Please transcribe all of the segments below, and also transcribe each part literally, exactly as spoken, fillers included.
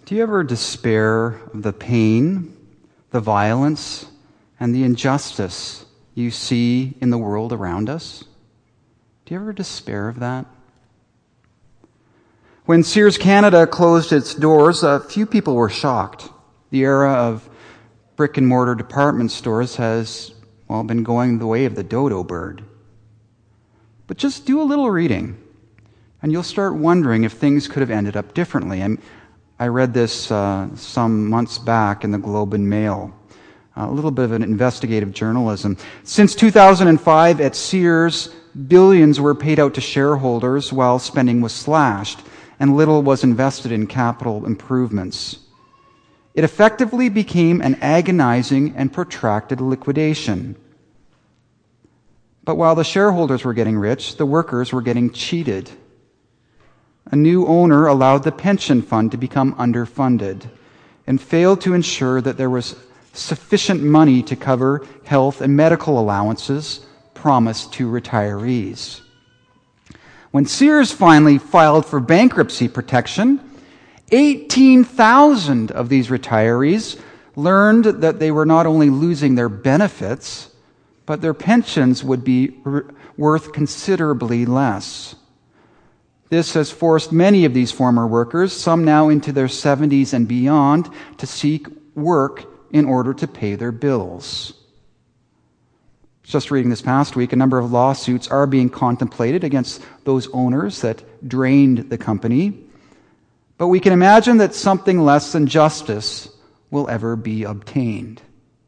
Do you ever despair of the pain, the violence, and the injustice you see in the world around us? Do you ever despair of that? When Sears Canada closed its doors, a few people were shocked. The era of brick and mortar department stores has, well, been going the way of the dodo bird. But just do a little reading, and you'll start wondering if things could have ended up differently. And I read this uh, some months back in the Globe and Mail. Uh, a little bit of an investigative journalism. Since two thousand five at Sears, billions were paid out to shareholders while spending was slashed, and little was invested in capital improvements. It effectively became an agonizing and protracted liquidation. But while the shareholders were getting rich, the workers were getting cheated. A new owner allowed the pension fund to become underfunded and failed to ensure that there was sufficient money to cover health and medical allowances promised to retirees. When Sears finally filed for bankruptcy protection, eighteen thousand of these retirees learned that they were not only losing their benefits, but their pensions would be r- worth considerably less. This has forced many of these former workers, some now into their seventies and beyond, to seek work in order to pay their bills. Just reading this past week, a number of lawsuits are being contemplated against those owners that drained the company. But we can imagine that something less than justice will ever be obtained.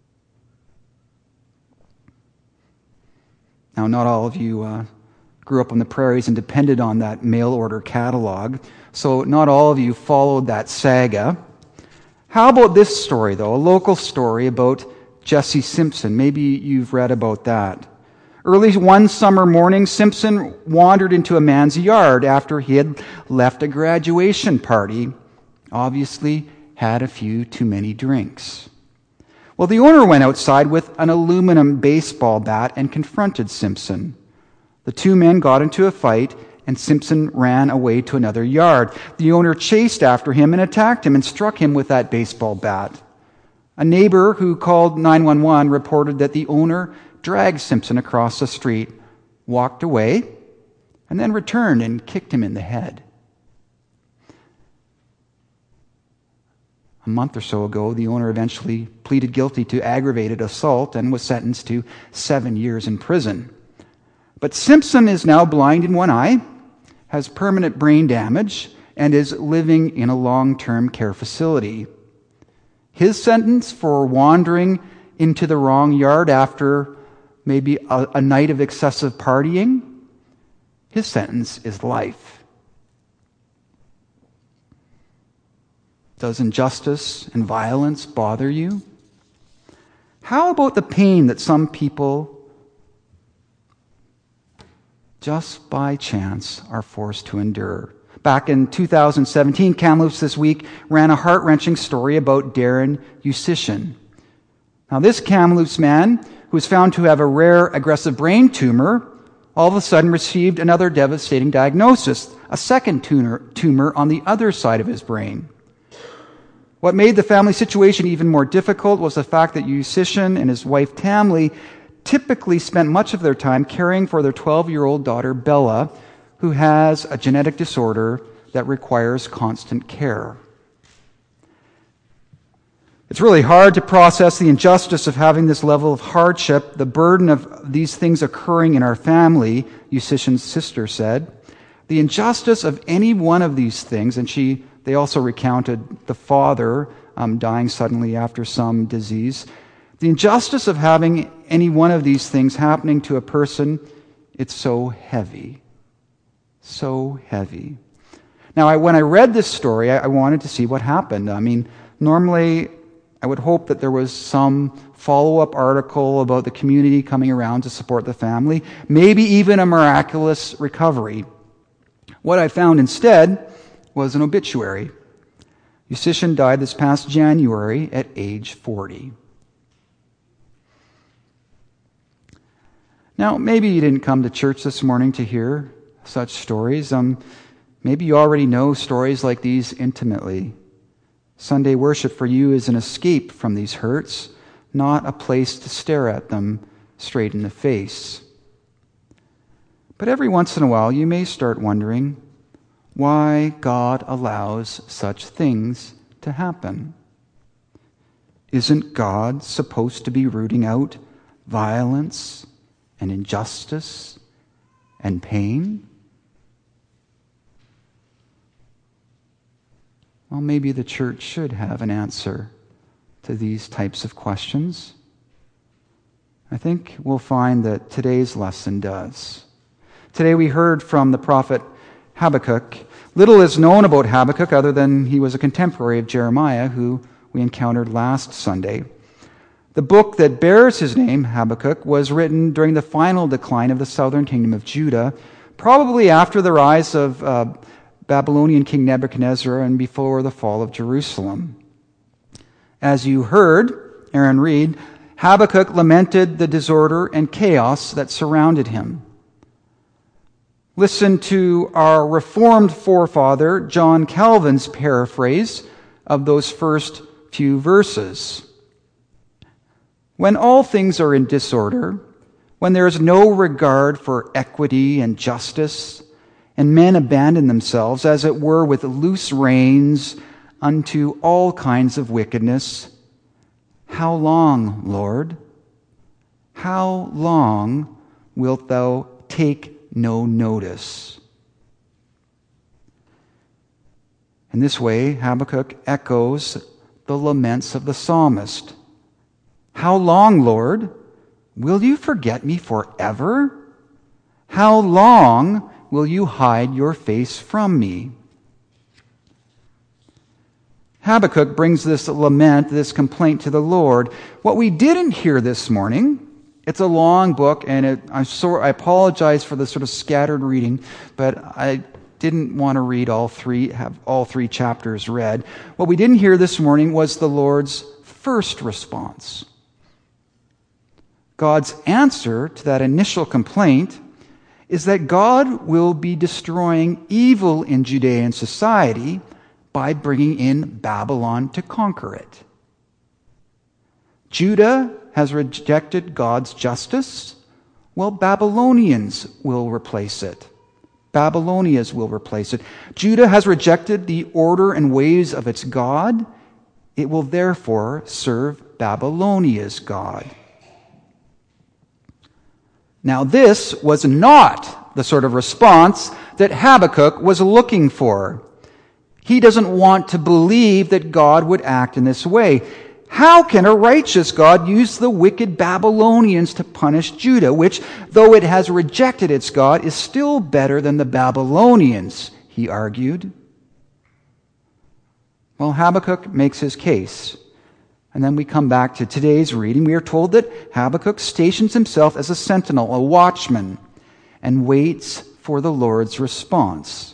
Now, not all of you uh, grew up on the prairies and depended on that mail order catalog, so not all of you followed that saga. How about this story, though? A local story about Jesse Simpson. Maybe you've read about that. Early one summer morning, Simpson wandered into a man's yard after he had left a graduation party. Obviously, had a few too many drinks. Well, the owner went outside with an aluminum baseball bat and confronted Simpson. The two men got into a fight, and Simpson ran away to another yard. The owner chased after him and attacked him and struck him with that baseball bat. A neighbor who called nine one one reported that the owner dragged Simpson across the street, walked away, and then returned and kicked him in the head. A month or so ago, the owner eventually pleaded guilty to aggravated assault and was sentenced to seven years in prison. But Simpson is now blind in one eye, has permanent brain damage, and is living in a long-term care facility. His sentence for wandering into the wrong yard after maybe a, a night of excessive partying, his sentence is life. Does injustice and violence bother you? How about the pain that some people just by chance are forced to endure? Back in two thousand seventeen, Kamloops This Week ran a heart-wrenching story about Darren Usician. Now, this Kamloops man, who was found to have a rare aggressive brain tumor, all of a sudden received another devastating diagnosis, a second tumor, tumor on the other side of his brain. What made the family situation even more difficult was the fact that Usician and his wife Tamley typically spent much of their time caring for their twelve-year-old daughter Bella, who has a genetic disorder that requires constant care. It's really hard to process the injustice of having this level of hardship, the burden of these things occurring in our family, Usician's sister said. The injustice of any one of these things, and she they also recounted the father um, dying suddenly after some disease. The injustice of having any one of these things happening to a person, it's so heavy. So heavy. Now, I, when I read this story, I, I wanted to see what happened. I mean, normally I would hope that there was some follow-up article about the community coming around to support the family, maybe even a miraculous recovery. What I found instead was an obituary. Usician died this past January at age forty. Now, maybe you didn't come to church this morning to hear such stories. Um, maybe you already know stories like these intimately. Sunday worship for you is an escape from these hurts, not a place to stare at them straight in the face. But every once in a while, you may start wondering why God allows such things to happen. Isn't God supposed to be rooting out violence and injustice and pain? Well, maybe the church should have an answer to these types of questions. I think we'll find that today's lesson does. Today we heard from the prophet Habakkuk. Little is known about Habakkuk other than he was a contemporary of Jeremiah, who we encountered last Sunday. The book that bears his name, Habakkuk, was written during the final decline of the southern kingdom of Judah, probably after the rise of uh, Babylonian King Nebuchadnezzar and before the fall of Jerusalem. As you heard Aaron read, Habakkuk lamented the disorder and chaos that surrounded him. Listen to our Reformed forefather, John Calvin's paraphrase of those first few verses. When all things are in disorder, when there is no regard for equity and justice, and men abandon themselves, as it were, with loose reins unto all kinds of wickedness, how long, Lord? How long wilt thou take no notice? In this way, Habakkuk echoes the laments of the psalmist. How long, Lord? Will you forget me forever? How long will you hide your face from me? Habakkuk brings this lament, this complaint to the Lord. What we didn't hear this morning, it's a long book, and it, I'm sorry, I apologize for the sort of scattered reading, but I didn't want to read all three, have all three chapters read. What we didn't hear this morning was the Lord's first response. God's answer to that initial complaint is that God will be destroying evil in Judean society by bringing in Babylon to conquer it. Judah has rejected God's justice. Well, Babylonians will replace it. Babylonians will replace it. Judah has rejected the order and ways of its God. It will therefore serve Babylonia's God. Now, this was not the sort of response that Habakkuk was looking for. He doesn't want to believe that God would act in this way. How can a righteous God use the wicked Babylonians to punish Judah, which, though it has rejected its God, is still better than the Babylonians, he argued. Well, Habakkuk makes his case. And then we come back to today's reading. We are told that Habakkuk stations himself as a sentinel, a watchman, and waits for the Lord's response.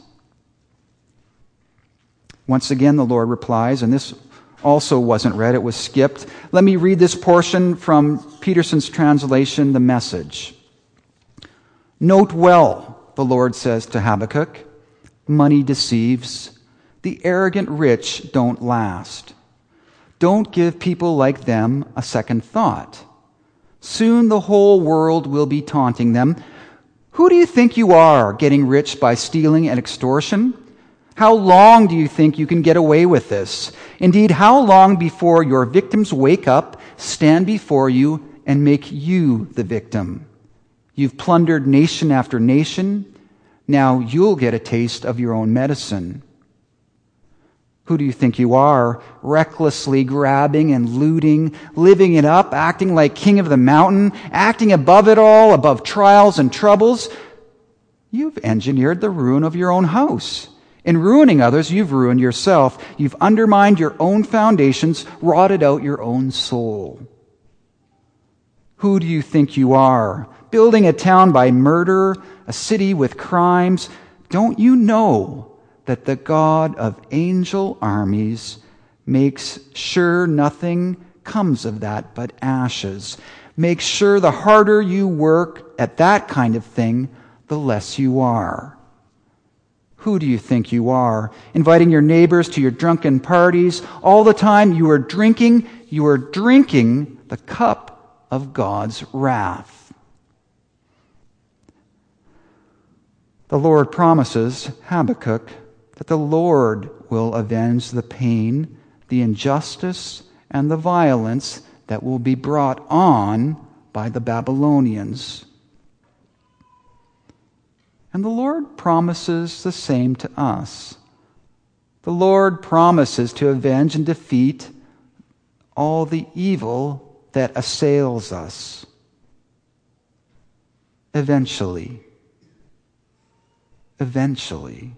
Once again, the Lord replies, and this also wasn't read, it was skipped. Let me read this portion from Peterson's translation, The Message. Note well, the Lord says to Habakkuk, money deceives. The arrogant rich don't last. Don't give people like them a second thought. Soon the whole world will be taunting them. Who do you think you are, getting rich by stealing and extortion? How long do you think you can get away with this? Indeed, how long before your victims wake up, stand before you, and make you the victim? You've plundered nation after nation. Now you'll get a taste of your own medicine. Who do you think you are, recklessly grabbing and looting, living it up, acting like king of the mountain, acting above it all, above trials and troubles? You've engineered the ruin of your own house. In ruining others, you've ruined yourself. You've undermined your own foundations, rotted out your own soul. Who do you think you are, building a town by murder, a city with crimes? Don't you know that the God of angel armies makes sure nothing comes of that but ashes? Makes sure the harder you work at that kind of thing, the less you are. Who do you think you are? Inviting your neighbors to your drunken parties. All the time you are drinking, you are drinking the cup of God's wrath. The Lord promises Habakkuk that the Lord will avenge the pain, the injustice, and the violence that will be brought on by the Babylonians. And the Lord promises the same to us. The Lord promises to avenge and defeat all the evil that assails us. Eventually. Eventually.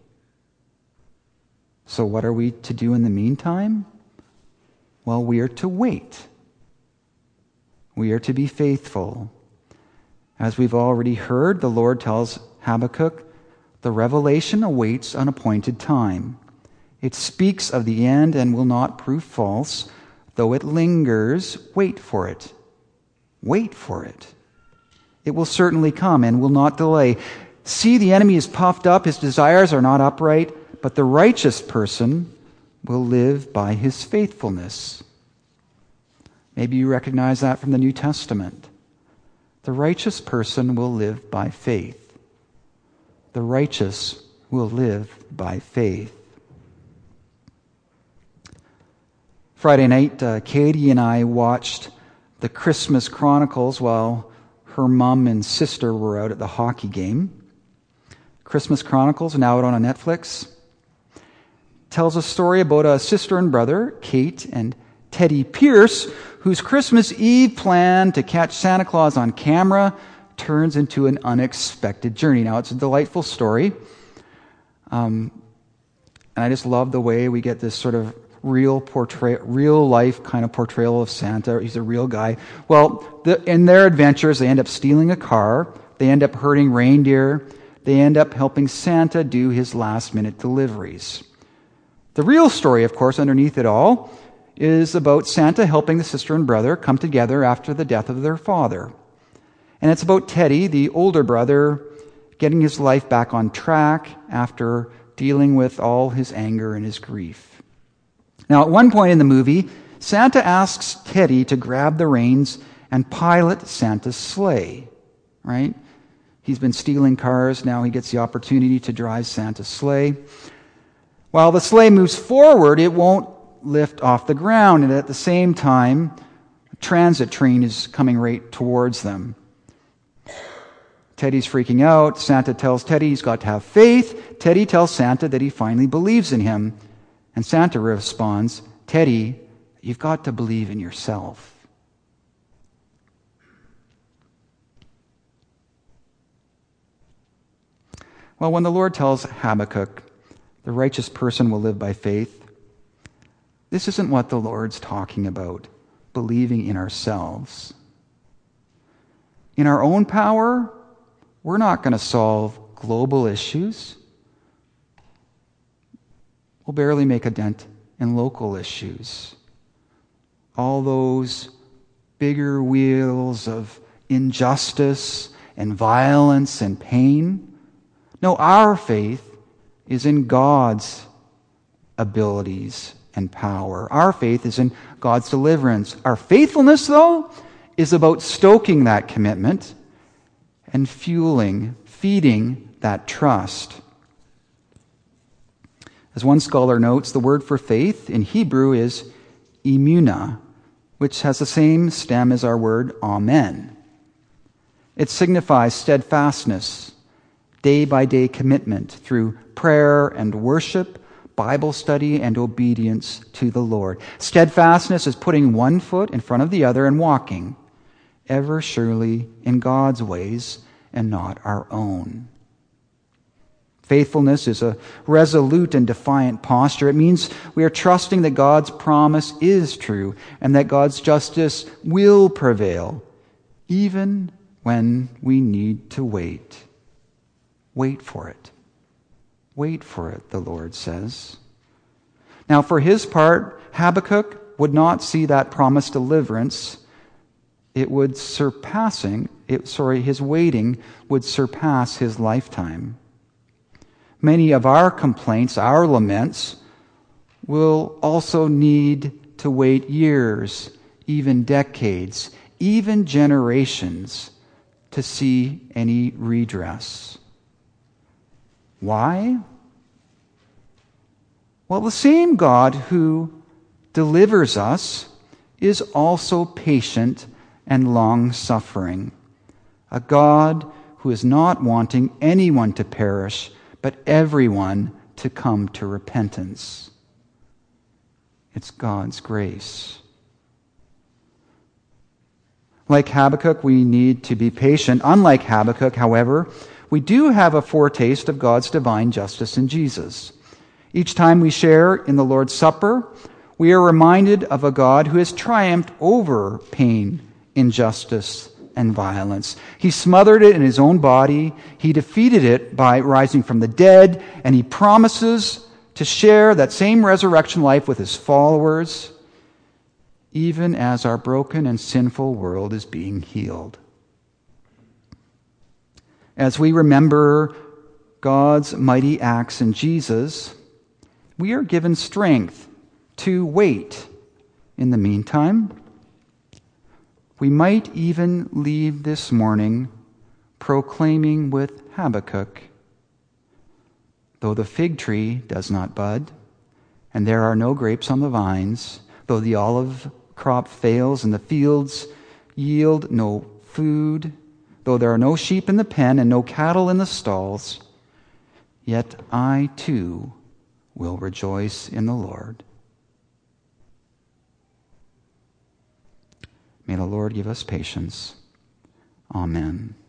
So what are we to do in the meantime? Well, we are to wait. We are to be faithful. As we've already heard, the Lord tells Habakkuk, the revelation awaits an appointed time. It speaks of the end and will not prove false. Though it lingers, wait for it. Wait for it. It will certainly come and will not delay. See, the enemy is puffed up, his desires are not upright, but the righteous person will live by his faithfulness. Maybe you recognize that from the New Testament. The righteous person will live by faith. The righteous will live by faith. Friday night, uh, Katie and I watched the Christmas Chronicles while her mom and sister were out at the hockey game. Christmas Chronicles, now out on Netflix, tells a story about a sister and brother, Kate and Teddy Pierce, whose Christmas Eve plan to catch Santa Claus on camera turns into an unexpected journey. Now, it's a delightful story. Um, and I just love the way we get this sort of real portray, real life kind of portrayal of Santa. He's a real guy. Well, the, in their adventures, they end up stealing a car. They end up herding reindeer. They end up helping Santa do his last-minute deliveries. The real story, of course, underneath it all, is about Santa helping the sister and brother come together after the death of their father. And it's about Teddy, the older brother, getting his life back on track after dealing with all his anger and his grief. Now, at one point in the movie, Santa asks Teddy to grab the reins and pilot Santa's sleigh, right? He's been stealing cars. Now he gets the opportunity to drive Santa's sleigh. While the sleigh moves forward, it won't lift off the ground. And at the same time, a transit train is coming right towards them. Teddy's freaking out. Santa tells Teddy he's got to have faith. Teddy tells Santa that he finally believes in him. And Santa responds, Teddy, you've got to believe in yourself. Well, when the Lord tells Habakkuk, the righteous person will live by faith, this isn't what the Lord's talking about, believing in ourselves. In our own power, we're not going to solve global issues. We'll barely make a dent in local issues. All those bigger wheels of injustice and violence and pain. No, our faith is in God's abilities and power. Our faith is in God's deliverance. Our faithfulness, though, is about stoking that commitment and fueling, feeding that trust. As one scholar notes, the word for faith in Hebrew is emunah, which has the same stem as our word amen. It signifies steadfastness, day-by-day commitment through prayer and worship, Bible study, and obedience to the Lord. Steadfastness is putting one foot in front of the other and walking ever surely in God's ways and not our own. Faithfulness is a resolute and defiant posture. It means we are trusting that God's promise is true and that God's justice will prevail, even when we need to wait. Wait for it. Wait for it, the Lord says. Now, for his part, Habakkuk would not see that promised deliverance. It would surpassing, it, sorry, his waiting would surpass his lifetime. Many of our complaints, our laments, will also need to wait years, even decades, even generations to see any redress. Why? Well, the same God who delivers us is also patient and long-suffering, a God who is not wanting anyone to perish, but everyone to come to repentance. It's God's grace. Like Habakkuk, we need to be patient. Unlike Habakkuk, however, we do have a foretaste of God's divine justice in Jesus. Each time we share in the Lord's Supper, we are reminded of a God who has triumphed over pain, injustice, and violence. He smothered it in his own body. He defeated it by rising from the dead, and he promises to share that same resurrection life with his followers, even as our broken and sinful world is being healed. As we remember God's mighty acts in Jesus, we are given strength to wait. In the meantime, we might even leave this morning proclaiming with Habakkuk, though the fig tree does not bud, and there are no grapes on the vines, though the olive crop fails and the fields yield no food, though there are no sheep in the pen and no cattle in the stalls, yet I too will rejoice in the Lord. May the Lord give us patience. Amen.